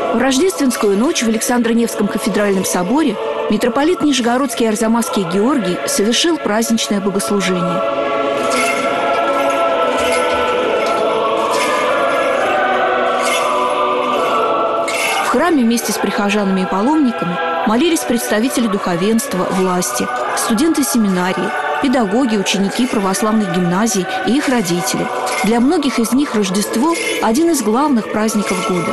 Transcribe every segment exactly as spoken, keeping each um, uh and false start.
В рождественскую ночь в Александро-Невском кафедральном соборе митрополит Нижегородский и Арзамасский Георгий совершил праздничное богослужение. В храме вместе с прихожанами и паломниками молились представители духовенства, власти, студенты семинарии, педагоги, ученики православных гимназий и их родители. Для многих из них Рождество – один из главных праздников года.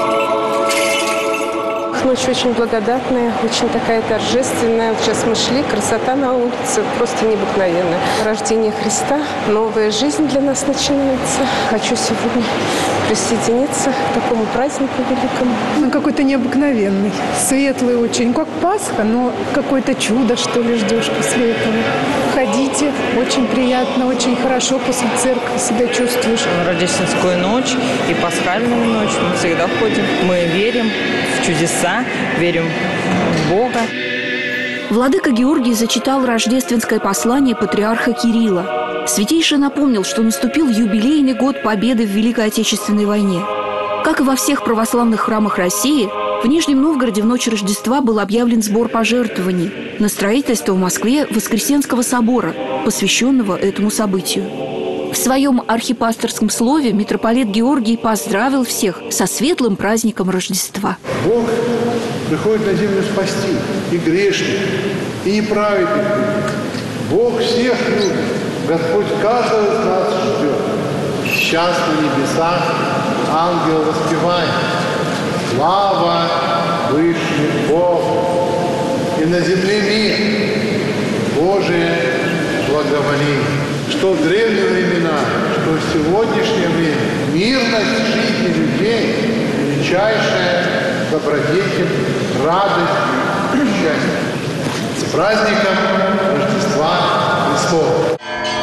Ночь очень благодатная, очень такая торжественная. Вот сейчас мы шли, красота на улице, просто необыкновенная. Рождение Христа, новая жизнь для нас начинается. Хочу сегодня присоединиться к такому празднику великому. Он какой-то необыкновенный, светлый очень, как Пасха, но какое-то чудо, что ли, ждешь после этого. Ходите, очень приятно, очень хорошо после церкви себя чувствуешь. Рождественскую ночь и пасхальную ночь мы всегда ходим. Мы верим в чудеса, верим в Бога. Владыка Георгий зачитал рождественское послание патриарха Кирилла. Святейший напомнил, что наступил юбилейный год победы в Великой Отечественной войне. Как и во всех православных храмах России, в Нижнем Новгороде в ночь Рождества был объявлен сбор пожертвований на строительство в Москве Воскресенского собора, посвященного этому событию. В своем архипасторском слове митрополит Георгий поздравил всех со светлым праздником Рождества. Бог приходит на землю спасти и грешников, и неправедных. Бог всех любит. Господь каждого из нас ждет. Сейчас на небесах ангел воспевает. Слава Вышний Бог. И на земле мир. Божие благоволение. Что в древние времена, что в сегодняшнее время мирность жизни людей, величайшая добродетель, радость и счастье. С праздником Рождества Христова!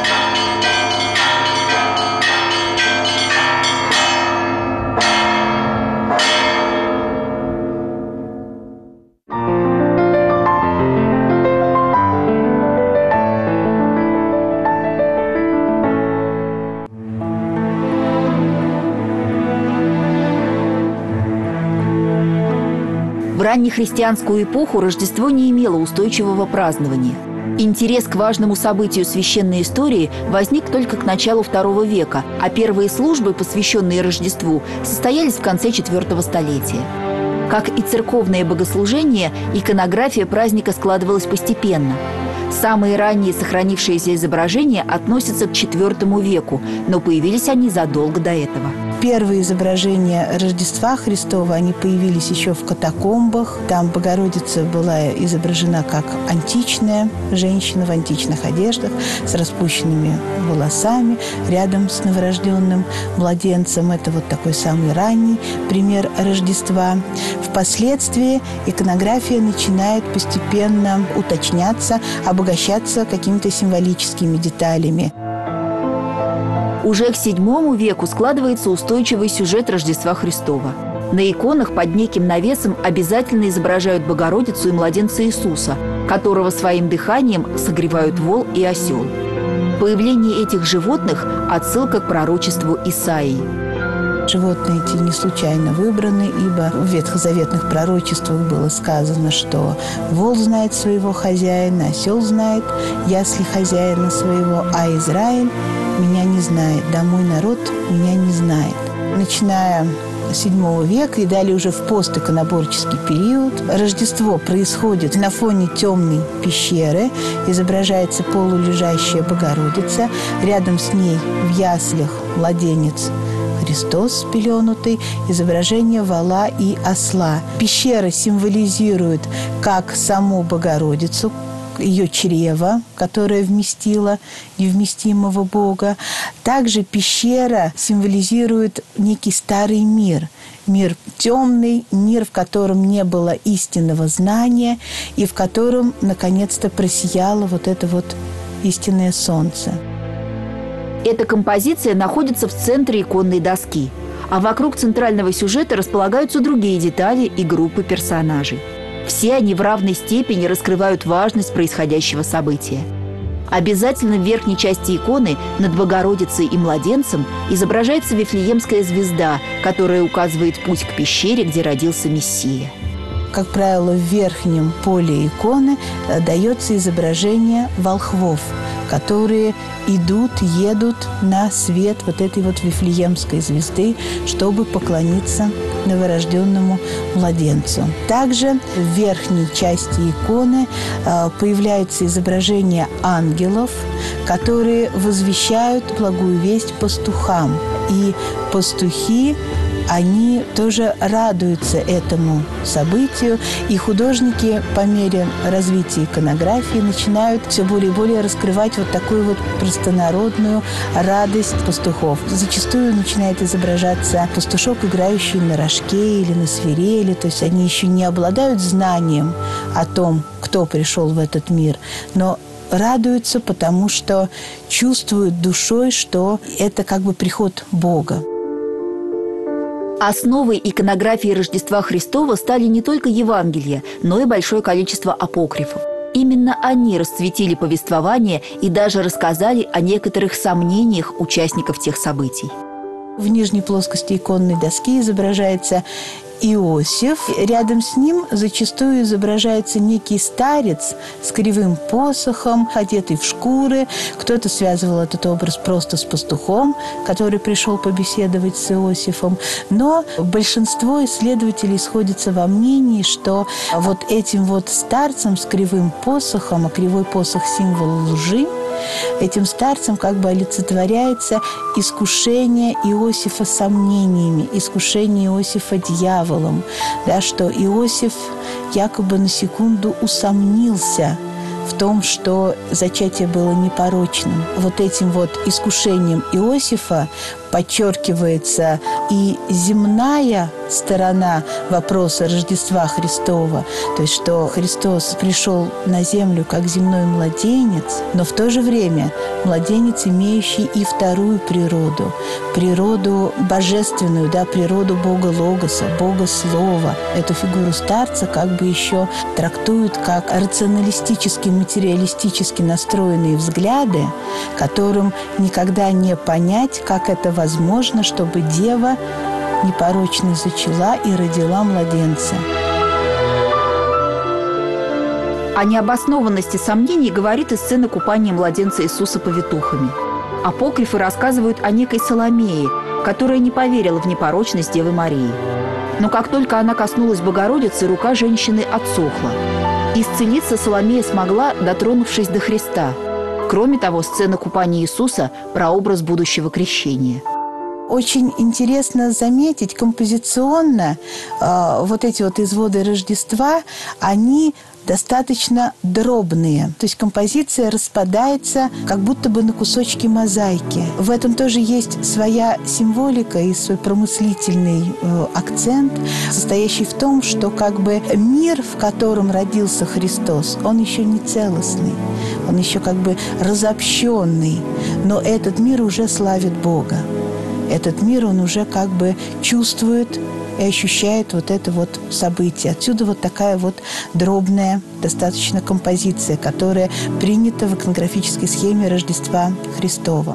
В раннехристианскую эпоху Рождество не имело устойчивого празднования. Интерес к важному событию священной истории возник только к началу второго века, а первые службы, посвященные Рождеству, состоялись в конце четвертого столетия. Как и церковное богослужение, иконография праздника складывалась постепенно. Самые ранние сохранившиеся изображения относятся к четвертому веку, но появились они задолго до этого. Первые изображения Рождества Христова, они появились еще в катакомбах. Там Богородица была изображена как античная женщина в античных одеждах с распущенными волосами, рядом с новорожденным младенцем. Это вот такой самый ранний пример Рождества. Впоследствии иконография начинает постепенно уточняться, обогащаться какими-то символическими деталями. Уже к седьмому веку складывается устойчивый сюжет Рождества Христова. На иконах под неким навесом обязательно изображают Богородицу и младенца Иисуса, которого своим дыханием согревают вол и осел. Появление этих животных – отсылка к пророчеству Исаии. Животные эти не случайно выбраны, ибо в ветхозаветных пророчествах было сказано, что вол знает своего хозяина, осел знает ясли хозяина своего, а Израиль меня не знает, да мой народ меня не знает. Начиная с седьмого века и далее уже в постиконоборческий период Рождество происходит на фоне темной пещеры, изображается полулежащая Богородица, рядом с ней в яслях младенец Христос спеленутый, изображение вола и осла. Пещера символизирует как саму Богородицу, ее чрево, которое вместило невместимого Бога. Также пещера символизирует некий старый мир. Мир темный, мир, в котором не было истинного знания и в котором, наконец-то, просияло вот это вот истинное солнце. Эта композиция находится в центре иконной доски, а вокруг центрального сюжета располагаются другие детали и группы персонажей. Все они в равной степени раскрывают важность происходящего события. Обязательно в верхней части иконы над Богородицей и младенцем изображается Вифлеемская звезда, которая указывает путь к пещере, где родился Мессия. Как правило, в верхнем поле иконы дается изображение волхвов, которые идут, едут на свет вот этой вот Вифлеемской звезды, чтобы поклониться новорожденному младенцу. Также в верхней части иконы появляется изображение ангелов, которые возвещают благую весть пастухам. И пастухи, они тоже радуются этому событию, и художники по мере развития иконографии начинают все более и более раскрывать вот такую вот простонародную радость пастухов. Зачастую начинает изображаться пастушок, играющий на рожке или на свирели, то есть они еще не обладают знанием о том, кто пришел в этот мир, но радуются, потому что чувствуют душой, что это как бы приход Бога. Основой иконографии Рождества Христова стали не только Евангелия, но и большое количество апокрифов. Именно они расцветили повествование и даже рассказали о некоторых сомнениях участников тех событий. В нижней плоскости иконной доски изображается Иосиф. Рядом с ним зачастую изображается некий старец с кривым посохом, одетый в шкуры. Кто-то связывал этот образ просто с пастухом, который пришел побеседовать с Иосифом. Но большинство исследователей сходятся во мнении, что вот этим вот старцем с кривым посохом, а кривой посох – символ лжи, этим старцем как бы олицетворяется искушение Иосифа сомнениями, искушение Иосифа дьяволом, да, что Иосиф якобы на секунду усомнился в том, что зачатие было непорочным. Вот этим вот искушением Иосифа подчеркивается и земная сторона вопроса Рождества Христова, то есть что Христос пришел на землю как земной младенец, но в то же время младенец, имеющий и вторую природу, природу божественную, да, природу Бога Логоса, Бога Слова. Эту фигуру старца как бы еще трактуют как рационалистически, материалистически настроенные взгляды, которым никогда не понять, как это возможно, чтобы дева непорочно зачала и родила младенца. О необоснованности сомнений говорит и сцена купания младенца Иисуса повитухами. Апокрифы рассказывают о некой Соломее, которая не поверила в непорочность Девы Марии. Но как только она коснулась Богородицы, рука женщины отсохла. Исцелиться Соломея смогла, дотронувшись до Христа. Кроме того, сцена купания Иисуса – прообраз будущего крещения. Очень интересно заметить, композиционно э, вот эти вот изводы Рождества, они достаточно дробные. То есть композиция распадается как будто бы на кусочки мозаики. В этом тоже есть своя символика и свой промыслительный э, акцент, состоящий в том, что как бы мир, в котором родился Христос, он еще не целостный, он еще как бы разобщенный, но этот мир уже славит Бога. Этот мир, он уже как бы чувствует и ощущает вот это вот событие. Отсюда вот такая вот дробная достаточно композиция, которая принята в иконографической схеме Рождества Христова.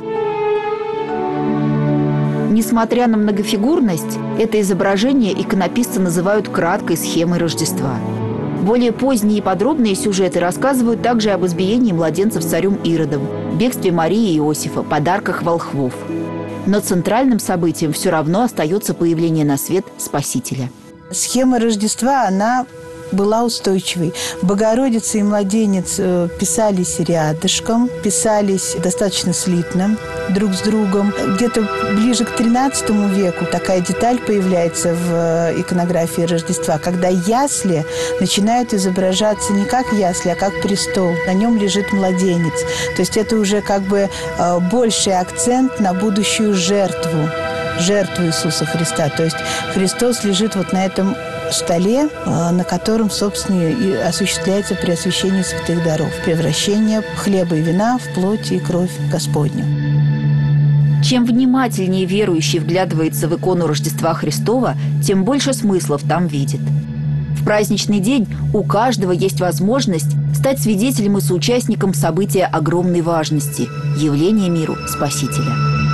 Несмотря на многофигурность, это изображение иконописцы называют краткой схемой Рождества. Более поздние и подробные сюжеты рассказывают также об избиении младенцев царем Иродом, бегстве Марии и Иосифа, подарках волхвов. Но центральным событием все равно остается появление на свет Спасителя. Схема Рождества, она была устойчивой. Богородица и младенец писались рядышком, писались достаточно слитно друг с другом. Где-то ближе к тринадцатому веку такая деталь появляется в иконографии Рождества, когда ясли начинают изображаться не как ясли, а как престол. На нем лежит младенец. То есть это уже как бы больший акцент на будущую жертву, жертву Иисуса Христа. То есть Христос лежит вот на этом столе, на котором, собственно, и осуществляется преосвящение святых даров, превращение хлеба и вина в плоть и кровь Господню. Чем внимательнее верующий вглядывается в икону Рождества Христова, тем больше смыслов там видит. В В праздничный день у каждого есть возможность стать свидетелем и соучастником события огромной важности – явления миру Спасителя.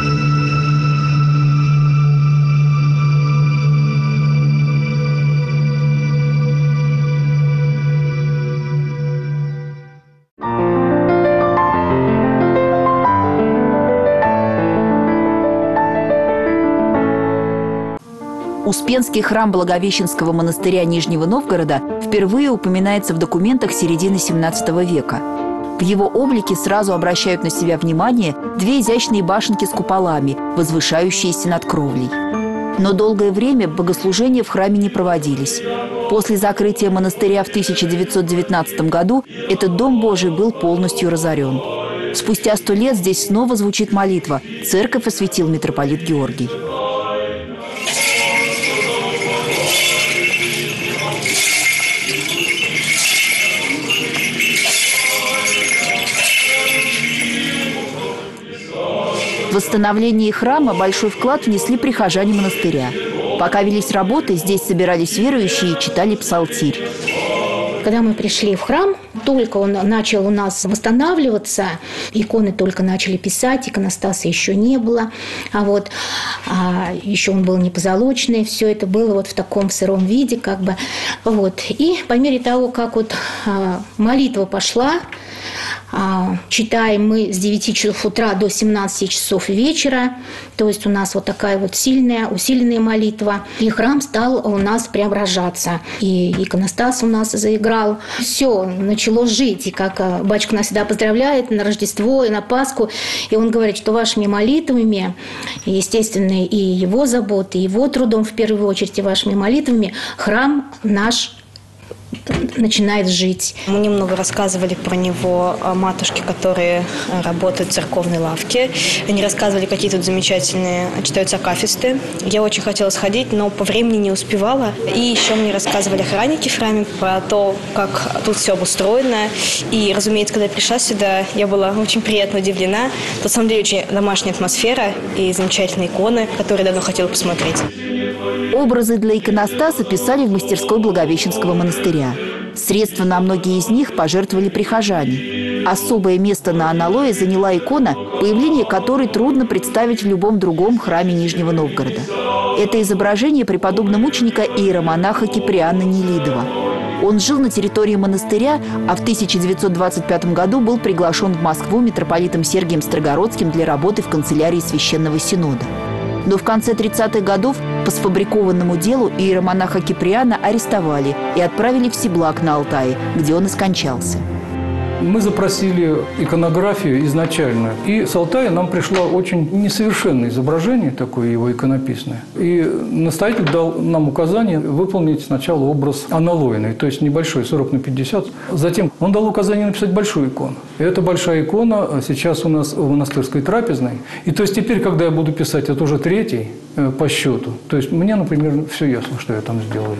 Успенский храм Благовещенского монастыря Нижнего Новгорода впервые упоминается в документах середины семнадцатого века. В его облике сразу обращают на себя внимание две изящные башенки с куполами, возвышающиеся над кровлей. Но долгое время богослужения в храме не проводились. После закрытия монастыря в тысяча девятьсот девятнадцатом году этот Дом Божий был полностью разорен. Спустя сто лет здесь снова звучит молитва. Церковь осветил митрополит Георгий. В восстановлении храма большой вклад внесли прихожане монастыря. Пока велись работы, здесь собирались верующие и читали псалтирь. Когда мы пришли в храм, только он начал у нас восстанавливаться, иконы только начали писать, иконостаса еще не было, а вот а еще он был не позолоченный, все это было вот в таком сыром виде, как бы, вот. И по мере того, как вот а, молитва пошла, а, читаем мы с девяти часов утра до семнадцати часов вечера, то есть у нас вот такая вот сильная, усиленная молитва, и храм стал у нас преображаться, и иконостас у нас заиграл, все начало жить, и как батюшка нас всегда поздравляет на Рождество и на Пасху, и он говорит, что вашими молитвами, естественно, и его заботой, и его трудом в первую очередь, и вашими молитвами храм наш начинает жить. Мы немного рассказывали про него матушке, которые работают в церковной лавке. Они рассказывали, какие тут замечательные читаются акафисты. Я очень хотела сходить, но по времени не успевала. И еще мне рассказывали охранники в храме про то, как тут все обустроено. И, разумеется, когда я пришла сюда, я была очень приятно удивлена. Тут, на самом деле, очень домашняя атмосфера и замечательные иконы, которые давно хотела посмотреть. Образы для иконостаса писали в мастерской Благовещенского монастыря. Средства на многие из них пожертвовали прихожане. Особое место на аналое заняла икона, появление которой трудно представить в любом другом храме Нижнего Новгорода. Это изображение преподобно-мученика иеромонаха Киприана Нелидова. Он жил на территории монастыря, а в тысяча девятьсот двадцать пятом году был приглашен в Москву митрополитом Сергием Строгородским для работы в канцелярии Священного Синода. Но в конце тридцатых годов по сфабрикованному делу иеромонаха Киприана арестовали и отправили в Сиблак на Алтае, где он и скончался. Мы запросили иконографию изначально, и с Алтая нам пришло очень несовершенное изображение, такое его иконописное. И настоятель дал нам указание выполнить сначала образ аналойный, то есть небольшой, сорок на пятьдесят. Затем он дал указание написать большую икону. И эта большая икона сейчас у нас в монастырской трапезной. И то есть теперь, когда я буду писать, это уже третий по счету. То есть мне, например, все ясно, что я там сделаю.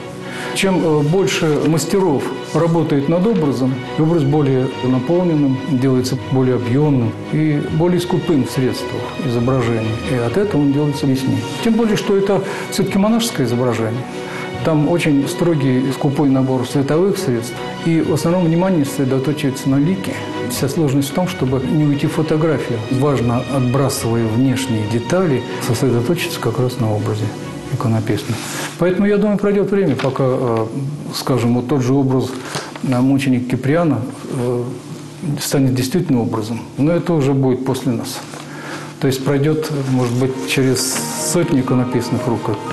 Чем больше мастеров работает над образом, образ более наполненным, делается более объемным и более скупым в средствах изображения. И от этого он делается яснее. Тем более, что это все-таки монашеское изображение. Там очень строгий и скупой набор световых средств. И в основном внимание сосредоточивается на лике. Вся сложность в том, чтобы не уйти в фотографию. Важно, отбрасывая внешние детали, сосредоточиться как раз на образе иконописном. Поэтому, я думаю, пройдет время, пока, скажем, вот тот же образ мученика Киприана станет действительно образом. Но это уже будет после нас. То есть пройдет, может быть, через сотни иконописных рук этот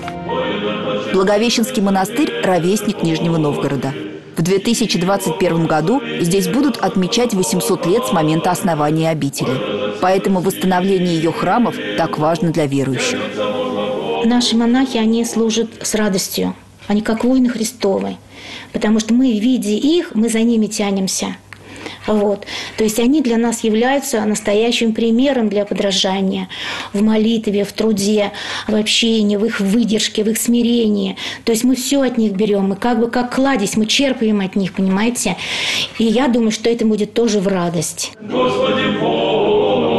образ. Благовещенский монастырь – ровесник Нижнего Новгорода. В две тысячи двадцать первом году здесь будут отмечать восемьсот лет с момента основания обители. Поэтому восстановление ее храмов так важно для верующих. Наши монахи, они служат с радостью. Они как воины Христовы. Потому что мы, видя их, мы за ними тянемся. Вот. То есть они для нас являются настоящим примером для подражания в молитве, в труде, в общении, в их выдержке, в их смирении. То есть мы все от них берем, мы как бы как кладезь, мы черпаем от них, понимаете? И я думаю, что это будет тоже в радость. Господи, Бог!